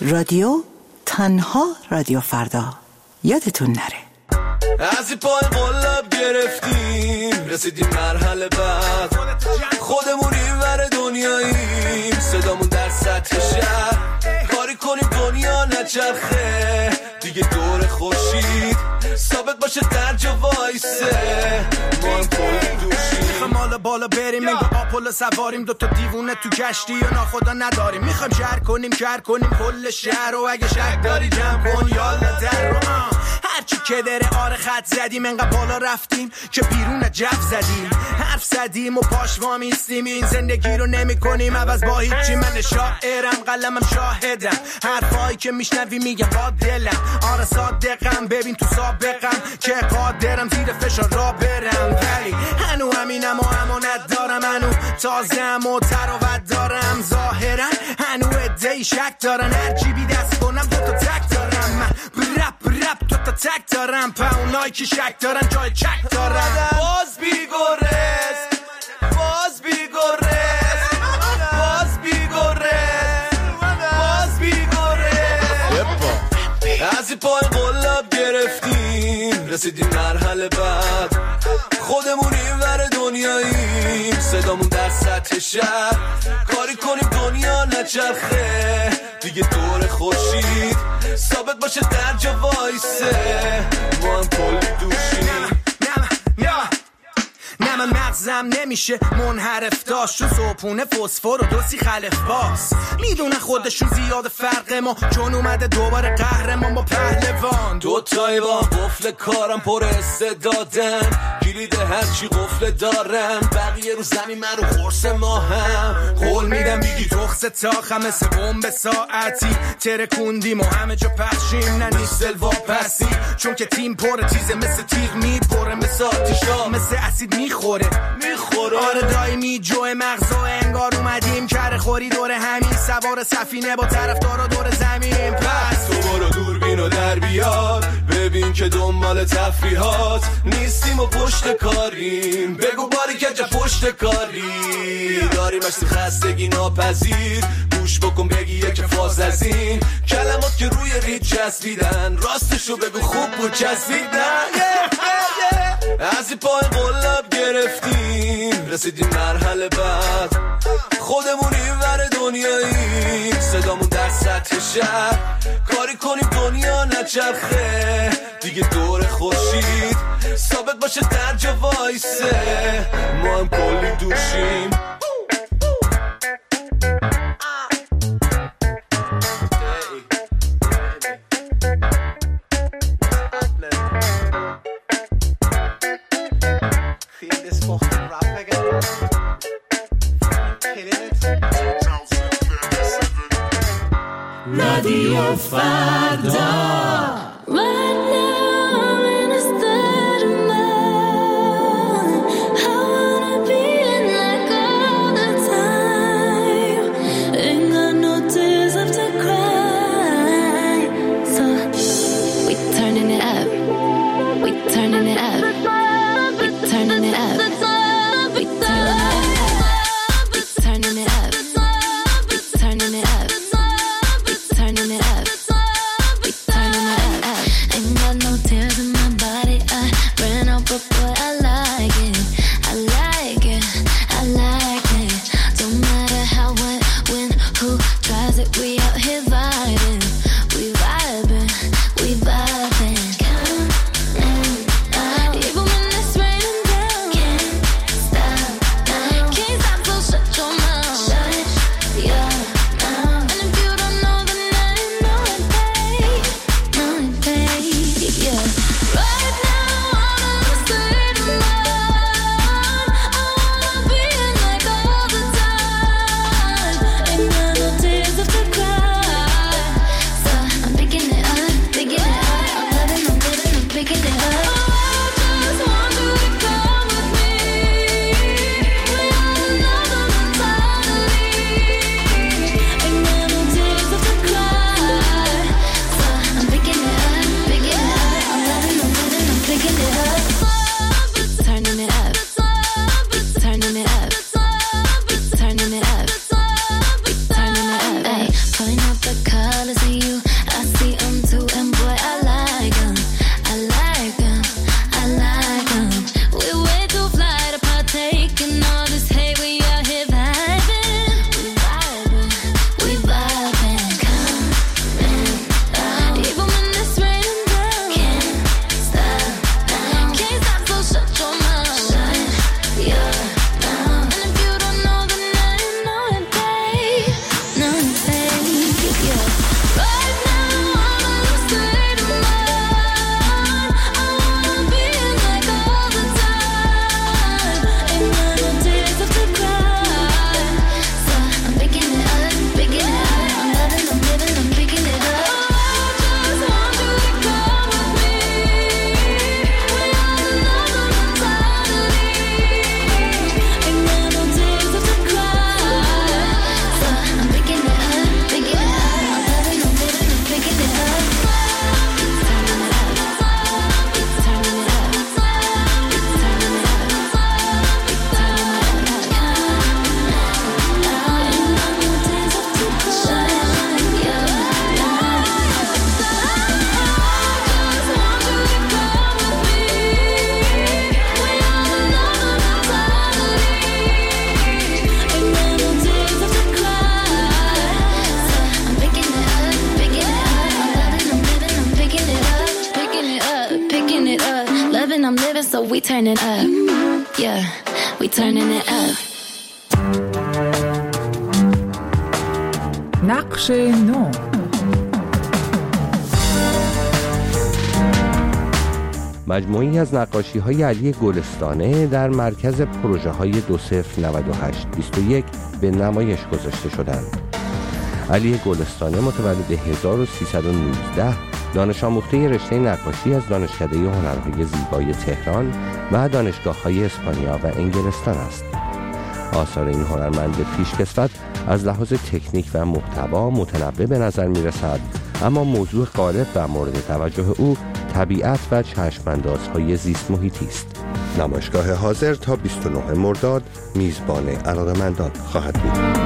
رادیو تنها رادیو فردا. یادتون نره از این پای قلب گرفتیم رسیدیم مرحله بعد، خودمونیم ور دنیاییم، صدامون در سطح شهر، کاری کنیم دنیا نچرخه دیگه دور خورشید، ثابت باشه در جا وایسه، ما هم کلی دوشیم، میخوایم حالا بالا بریم انگار آپولو سواریم، دوتا دیوونه تو کشتی و ناخدا نداریم، میخوایم شهر کنیم کل شهر و اگه شک داری جمع کن یالا در رو هرچی که داره آره خط زدیم، انقدر بالا رفتیم که بیرون جف زدیم، حرف زدیم و پاش وامیستیم، این زندگی رو نمی کنیم عوض با هیچی، من شاعرم قلمم شاهدم، حرفایی که میشنوی میگم با دلم، آره صادقم ببین تو سابقم که قادرم زیر فشار را برم، ولی هنو همینم و امانت دارم، هنو تازم و تراوت دارم، ظاهرا هنو ادهی شک دارن، هرچی بی دست کنم دوتا تک دارم، من رپ دوتا تک دارم، پا اونایی که شک دارن جای چک دارم، باز بیگورز باز بیگورز باز بیگورز باز بیگورز، از این پای قلب گرفتیم رسیدیم مرحله بعد، خودمونیم ور دنیاییم، صدامون در سطح شهر، کاری کنیم دنیا نچرخه دیگه دور خورشید، ثابت باشه در جا وایسه، ما هم کلی دوشیم، نه من مغزم نمیشه منحرف داشت، چون صبحونه فسفر و دوسی خلف باس، میدونن خودشون زیاد فرق ما، چون اومده دوباره قهرمان با پهلوان، دوتایی با قفل کارم پر استعدادن، کلید هرچی قفل دارم، بقیه رو زمین من رو خورس ما هم، قول میدم میگی تخص تاخم مثل بمب ساعتی، ترکوندیم و همه جا پخشیم، نه نیستل واپسی، چون که تیم پر تیزه مثل تیغ میپره، مثل آتیشا مثل اسید میخوره، آره دایمی جوه مغزا انگار اومدیم کره خوری دور همین، سوار سفینه با طرفدارا دور زمین، پس تو برو دوربینو در بیار ببین که دنبال تفریحات نیستیم و پشت کاریم، بگو باری که جا پشت کاری داریم، اشتی خستگی ناپذیر، گوش بکن بگی یک فاز از این کلمات که روی رید چسبیدن، راستشو بگو خوب بود چسبیدن، از این پای قلب گرفتیم رسیدیم مرحله بعد، خودمونیم ور دنیاییم، صدامون در سطح شهر، کاری کنیم دنیا نچرخه دیگه دور خورشید، ثابت باشه در جا وایسه، ما هم کلی دوشیم، رادیو فردا. we turning up. Yeah, we turning it up. نقش نو. مجموعی از نقاشی‌های علی گلستانه در مرکز پروژه‌های 209821 به نمایش گذاشته شدند. علی گلستانه متولد 1319 دانش آموخته رشته نقاشی از دانشکده هنرهای زیبای تهران و دانشگاه‌های اسپانیا و انگلستان است. آثار این هنرمند پیشکسوت از لحاظ تکنیک و محتوا متنوع به نظر می‌رسد، اما موضوع غالب و مورد توجه او طبیعت و چشم‌اندازهای زیست محیطی است. نمایشگاه حاضر تا 29 مرداد میزبان علاقه‌مندان خواهد بود.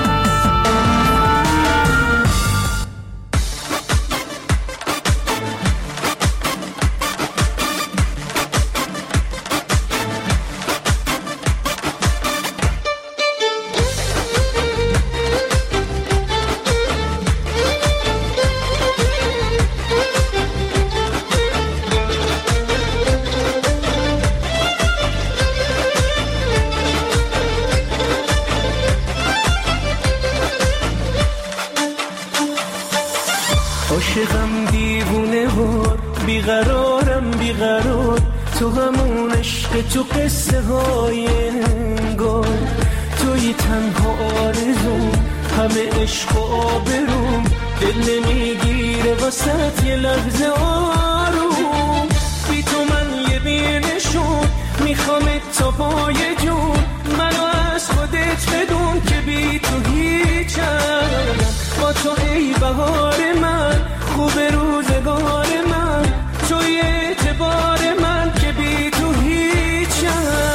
عاشقم دیوونه وار بیقرارم بیقرار تو همون عشق تو قصه های انگار توی تنها آرزوم همه عشق و آبروم دل نمیگیره واسط یه لحظه آروم بی تو من یه بینشون میخوامت تا پای جون منو از خودت بدون که بی تو هیچم با تو ای بهار من خوب روزگار من توی اعتبار من که بی تو هیچم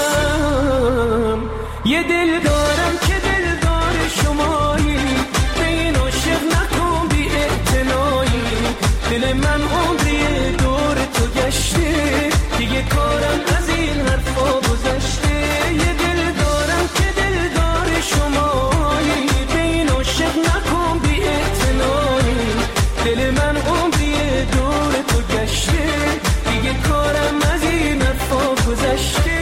یه دل دارم که دلدار شمایی به این عاشق نکن بی اعتنایی دل من عمری دور تو گشته دیگه کارم از این حرفا گذشته یه دل دارم که دلدار شمایی به این عاشق نکن بی اعتنایی دل من عمری دور تو گشته دیگه کارم از این حرفا گذشته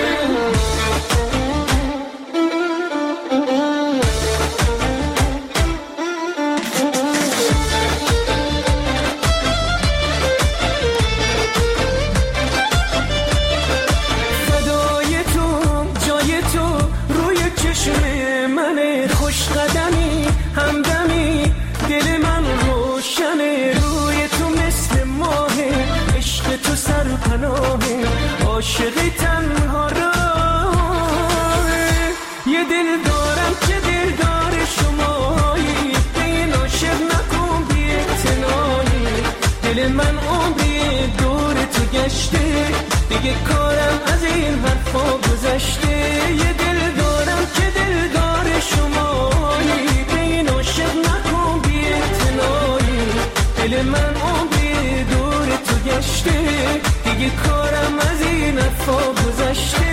فدای تو جای تو روی چشم منه خوش قدمی همدمی دل من روشنه روی تو مثل ماهه عشق تو سرپناهه عاشقی تنها راهه یه دل دارم که دلدار شمایی به این عاشق نکن بی اعتنایی دل من عمری دور تو گشته دیگه کارم از این حرفا گذشته یه دل دارم که دلدار شمایی به این عاشق نکن بی اعتنایی دل من عمری دور تو گشته دیگه کارم از این حرفا گذشته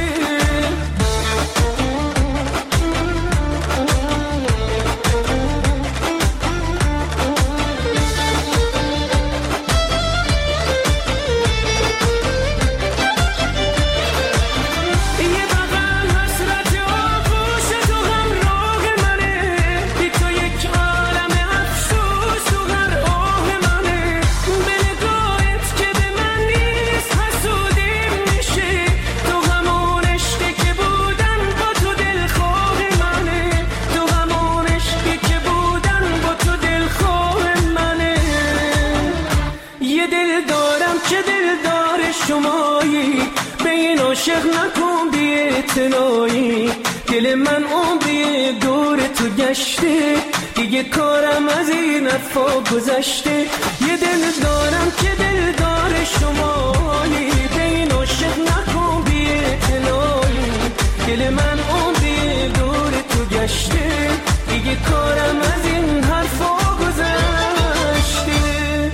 عاشق نکن بی اعتنایی دل من عمری دور تو گشته دیگه کارم از این حرفا گذشته یه دل دارم که دلدار شمایی به این عاشق نکن بی اعتنایی دل من عمری دور تو گشته دیگه کارم از این حرفا گذشته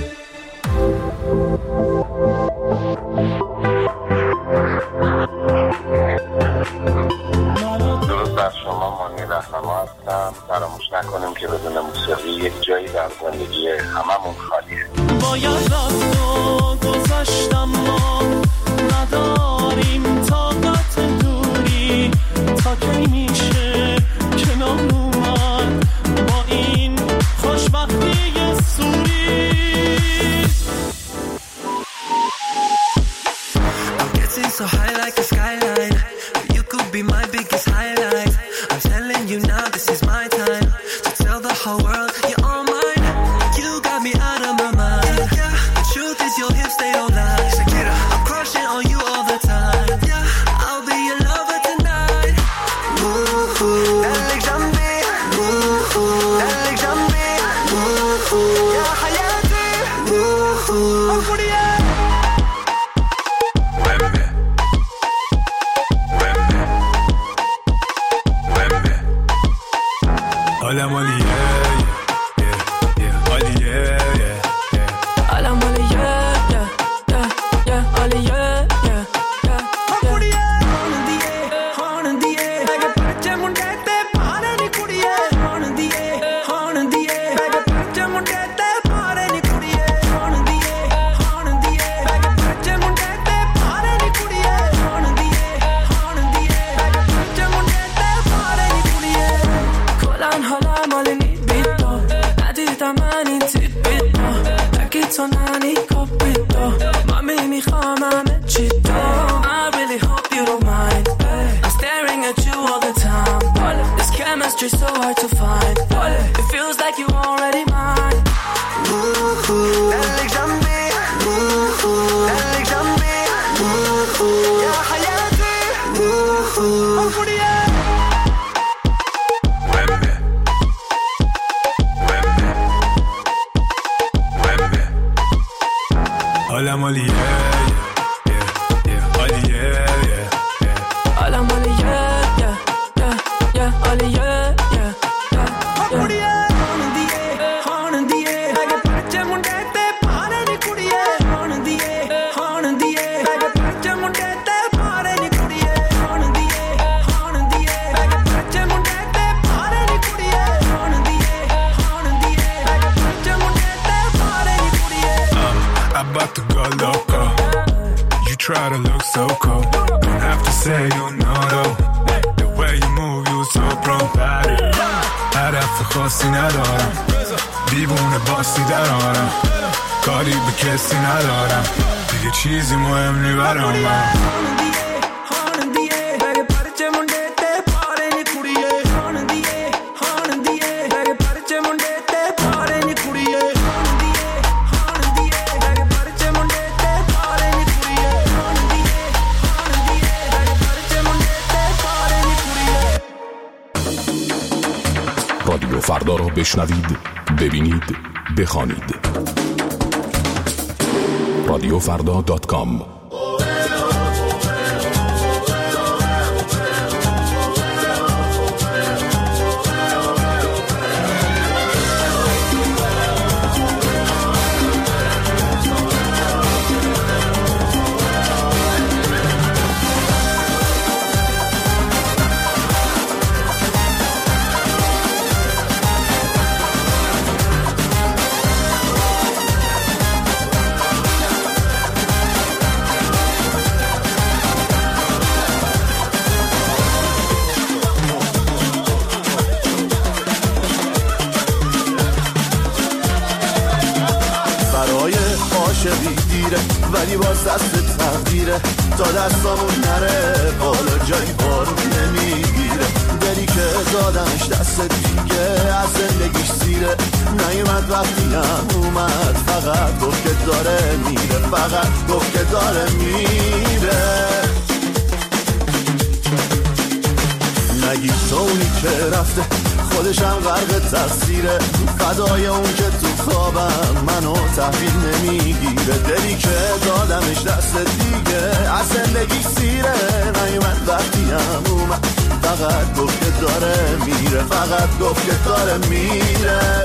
درود بر شما، مانی رهنما هستم. فراموش نکنیم که بدون موسیقی یک جایی در زندگی هممون خالیه. باید رفت و گذشتم ما نداری رادیو فردا را بشنوید، ببینید، بخوانید. radiofrda.com. ولی باز دست تقدیره تا دستامون نره بالا جایی بارون نمیگیره. دلی که دادمش دست دیگه از زندگیش سیره نیومد وقتی هم اومد فقط گفت که داره میره، فقط گفت که داره میره. نگی تو اونی که رفته خودشم غرق تقصیره، فدای اون که تو خوابم منو تحویل نمیگیره. دلی که دادمش دست دیگه از زندگی سیره نیومد وقتی هم اومد فقط گفت که داره میره، فقط گفت که داره میره.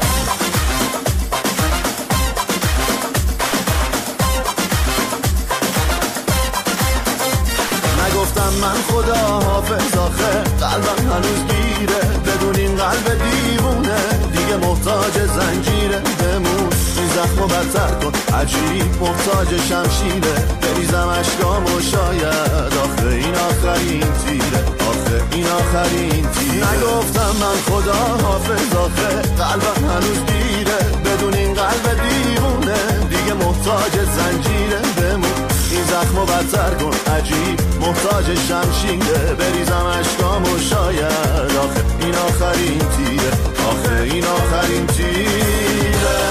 نگفتم من خدا حافظ آخه قلبم هنوز گیره، بدون این قلب دیوونه دیگه محتاج زنجیره. بمون این زخمو بدتر کن عجیب محتاج شمشیره، بریزم اشکامو شاید آخه این آخرین تیره، آخه این آخرین تیره. نگفتم من خدا حافظ آخه قلبم هنوز گیره، بدون این قلب دیوونه دیگه محتاج زنجیره. بمون این زخمو بدتر کن عجیب محتاج شمشیره، بریزم اشکامو شاید آخه این آخرین تیره، آخه این آخرین تیره.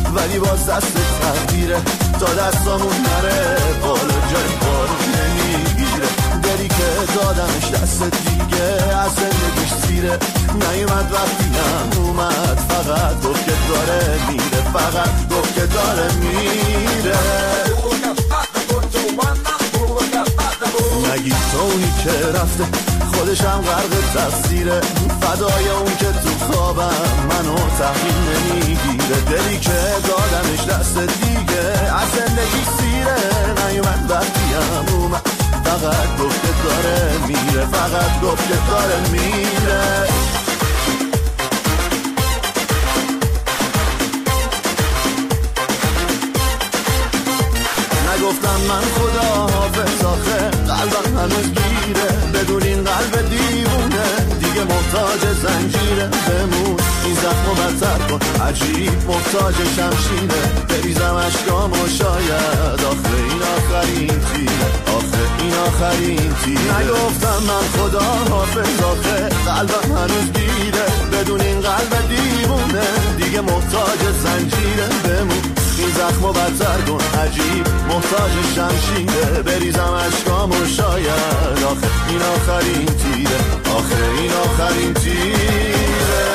ولی باز دست تقدیره تا دستامون نره بالا جای بارو نمیگیره دلی که دادمش دست دیگه از زندگیش سیره نیومد وقتی اومد فقط گفت که داره میره فقط گفت که داره میره نگی تو اونی که رفته خودشم غرق تقصیره فدای اون که تو خوابم منو تحمیل نمیگیره دلی که دادمش دست دیگه از زندگی سیره نیومد وقتی اومد فقط گفت که داره میره فقط گفت که داره میره نگفتم من خدا حافظ آخه قلبم هنوز گیره بدون این قلب دیوونه دیگه محتاج زنجیره بمون این زخمو بدتر کن عجیب محتاج شمشیره بریزم اشکامو شاید آخه این آخرین تیره آخه این آخرین تیره نگفتم من خدا حافظ آخه قلبم هنوز گیره بدون این قلب دیوونه دیگه محتاج زنجیره بمون این زخمو بدتر کن عجیب محتاج شمشیره بریزم اشکامو شاید آخه این آخرین تیره آخه این آخرین تیره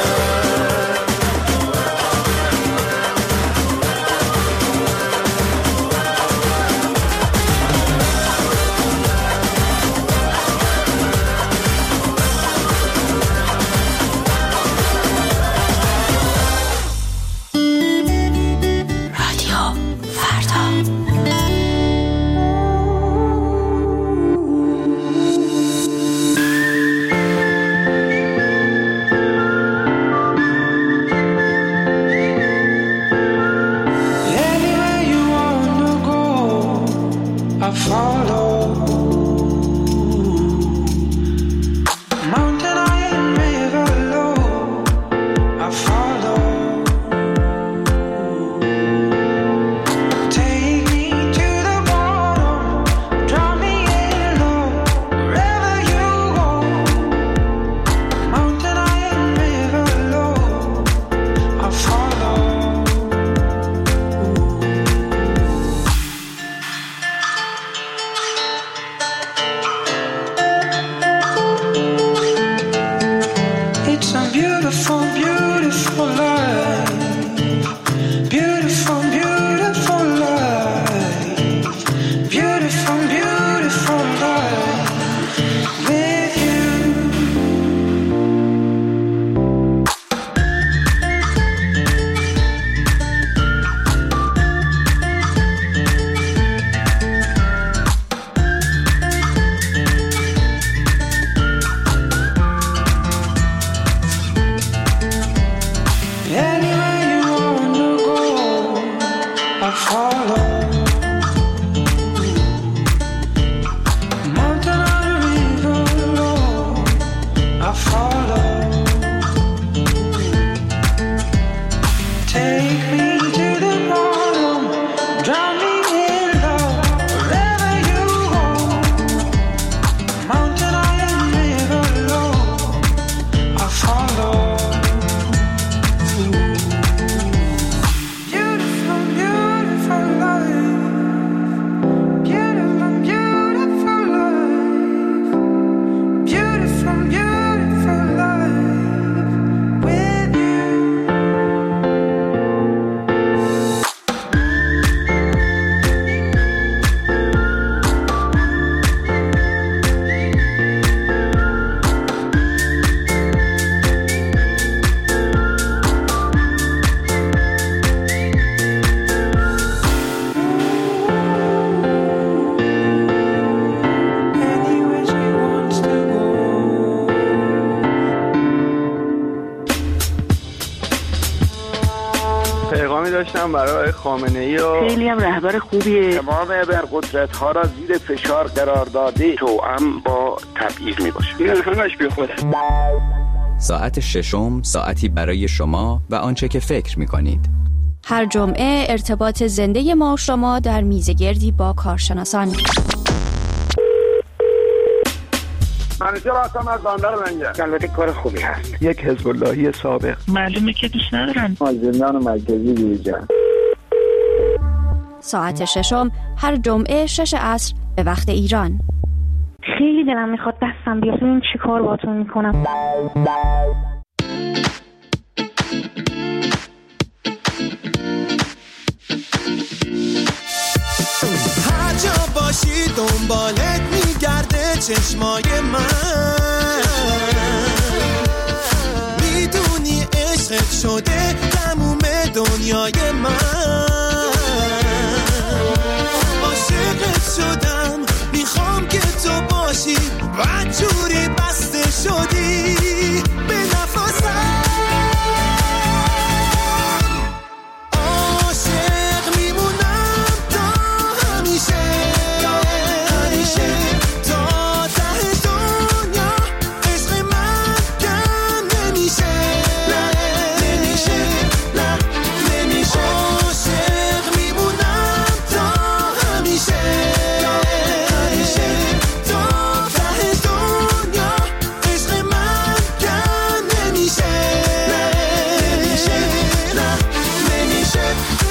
داشتم برای خامنه‌ای و خیلی هم رهبر خوبیه. تمام ابرقدرت‌ها را زیر فشار قرار داده توأم با تبعیض میباشه. این همش بیخوده. ساعت ششم ساعتی برای شما و آنچه که فکر می‌کنید. هر جمعه ارتباط زنده ما و شما در میزگردی با کارشناسان. منیجر هستم از بندر منجر. البته کار خوبی هست. یک حزب اللهی سابق. معلومه که دوست ندارن. از زندان مرکزی بیرون. ساعت ششم هر جمعه 6 عصر به وقت ایران. خیلی دلم میخواد دستم بیاد ببینم چی کار باهاتون میکنم. هر جا باشی دنبالت میگرده چشمای من، میدونی عشقت شده تموم دنیای من، عاشقت شدم میخوام که تو باشی بدجوری بسته شدی به نفسم، عاشق میمونم تا همیشه همیشه تا ته دنیا، عشق من کم نمیشه نمیشه نمیشه، عاشق میمونم تا همیشه همیشه تا ته دنیا، عشق من کم نمیشه نمیشه نمیشه.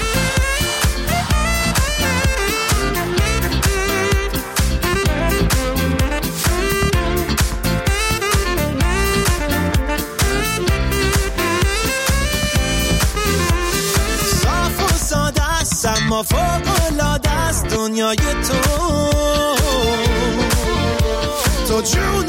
صاف و ساده است اما فوق‌العاده است دنیای تو جون